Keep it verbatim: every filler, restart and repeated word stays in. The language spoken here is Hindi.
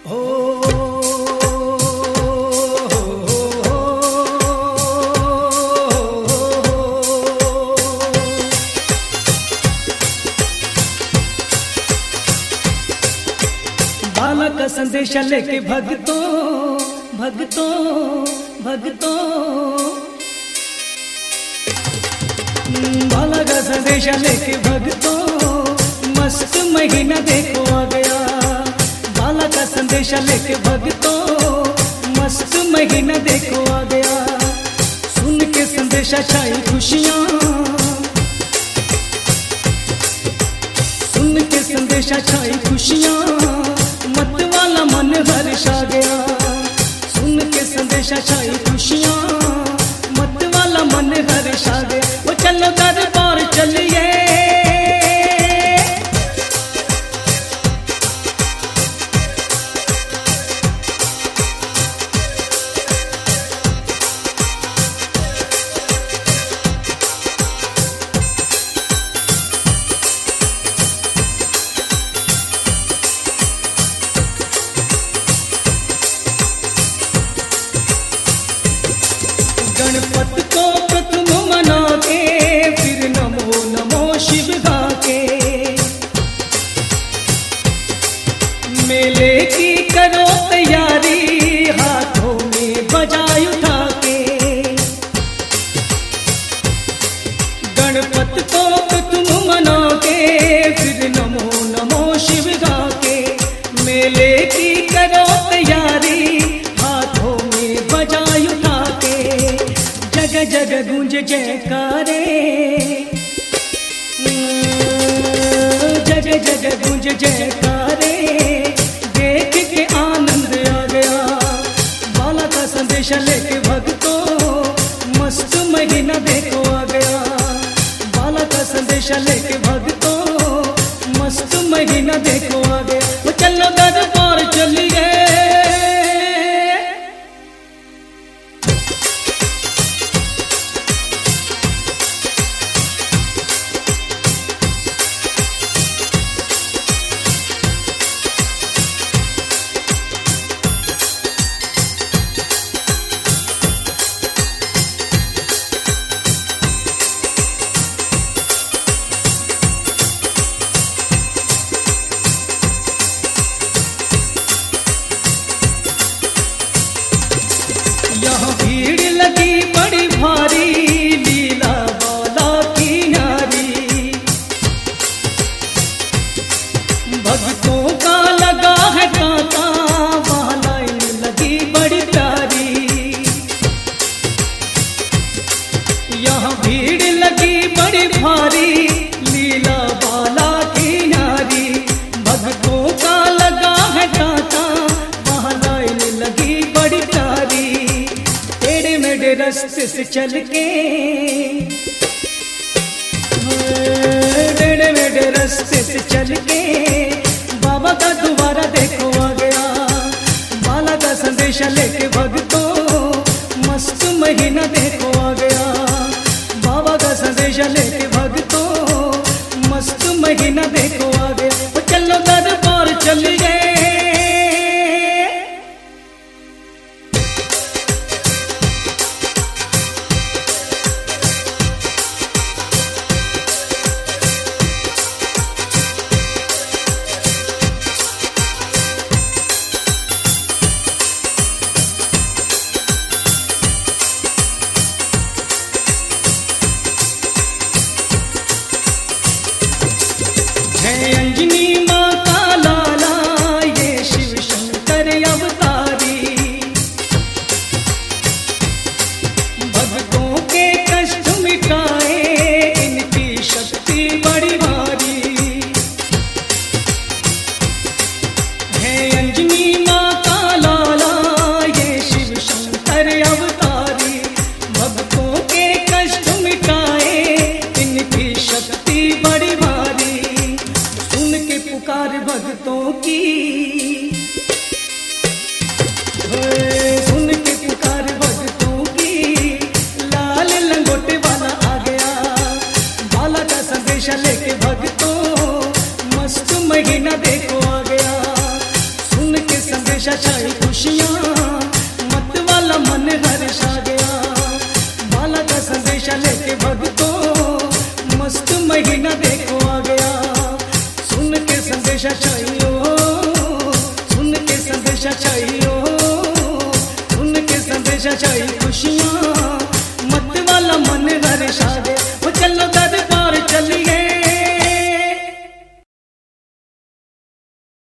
बाला का संदेशा लेके भक्तों भक्तों भक्तों, बाला का संदेशा लेके भक्तों, मस्त महीना देखो आ गया। बाला का संदेशा लेके भक्तों, मस्त महीना देखो आ गया। सुन के संदेशा छाई खुशियाँ, सुन के संदेशा छाई खुशियाँ, मत वाला मन हर्षा गया। सुन के संदेशा छाई खुशियाँ, मत वाला मन हर्षा गया। वो चलो दरबार चलिए, गणपत को प्रथम मना के, फिर नमो नमो शिव गा के। मेले की करो तैयारी, हाथों में बजाई उठा के। गणपत को प्रथम मना के, फिर नमो नमो शिव गा के। मेले की करो तैयारी, हाथों में बजाई उठा के। जग जग गूंज जयकारे, जग जग गूंज जयकारे, देख के आनंद आ गया। बाला का संदेशा लेके भक्तों, मस्त महीना देखो आ गया। बाला का संदेशा लेके भक्तों, मस्त महीना देखो आ गया। वो चलो दरबार चलिए, यहाँ भीड़ लगी बड़ी भारी, लीला बाला की नारी। भक्तों का लगा है तांता, वहाँ लाइन लगी बड़ी प्यारी। यहाँ भीड़ लगी बड़ी भारी, लीला बाला की नारी। भक्तों का लगा है तांता, वहाँ लाइन लगी बड़ी प्यारी। टेढ़े मेढ़े रास्ते से चल के, टेढ़े मेढ़े रास्ते से चल के, बाबा का दोबारा देखो आ गया। बाला का संदेशा लेके भक्तों, मस्त महीना देखो आ गया। बाबा का संदेशा लेके भक्तों, मस्त महीना देखो आ गया। वो चलो दरबार चलिए, है अंजनी माँ का लाला, ये शिव शंकर अवतारी। भक्तों के कष्ट मिटाए, इनकी शक्ति बड़ी भारी। है अंजनी माँ का लाला, ये शिव शंकर अवतारी। भक्तों के कष्ट मिटाए, इनकी शक्ति बड़ी भारी। सुन के पुकार भक्तों की, सुन के पुकार भक्तों की, लाल लंगोटे वाला आ गया। बाला का संदेशा लेके भक्तों, मस्त महीना देखो आ गया। सुन के संदेशा संदेशा छाई खुशियाँ, मत वाला मन हर्षा गया। बाला का संदेशा लेके भक्तों, मस्त महीना देखो आ गया। सुन के संदेशा चाहिए, सुन के संदेशा चाहिए, सुन के संदेशा चाहिए खुशियाँ,